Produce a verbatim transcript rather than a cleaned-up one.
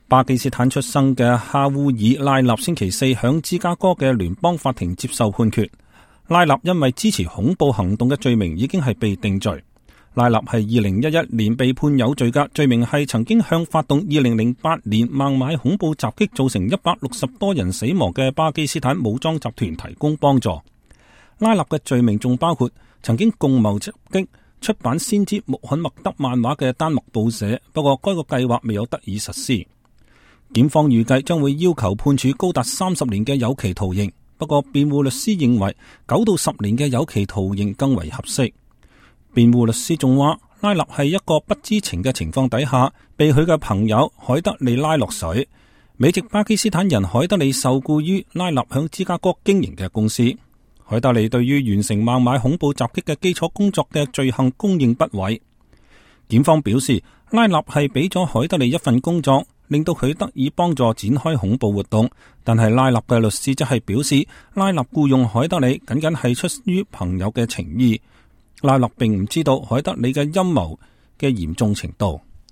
巴基斯坦出生嘅哈烏爾拉納星期四響芝加哥嘅聯邦法庭接受判決。拉納因為支持恐怖行動嘅罪名已經係被定罪。拉納係二零一一年被判有罪嘅，罪名係曾經向發動二零零八年孟買恐怖襲擊造成一百六十多人死亡嘅巴基斯坦武裝集團提供幫助。拉納嘅罪名仲包括曾經共謀襲擊出版先知穆罕默德漫畫嘅丹麥報社，不過該個計劃未有得以實施。檢方預計將會要求判處高達三十年嘅有期徒刑，不過辯護律師認為九到十年嘅有期徒刑更為合適。辯護律師仲話，拉納係一個不知情嘅情況底下，被佢嘅朋友海德利拉落水。美籍巴基斯坦人海德利受雇於拉納響芝加哥經營嘅公司。海德利對於完成孟買恐怖襲擊嘅基礎工作嘅罪行供認不諱。檢方表示，拉納係俾咗海德利一份工作，令到佢得以幫助展開恐怖活動，但係拉納嘅律師則係表示，拉納僱用海德利僅僅係出於朋友嘅情誼。拉納並唔知道海德利嘅陰謀嘅嚴重程度。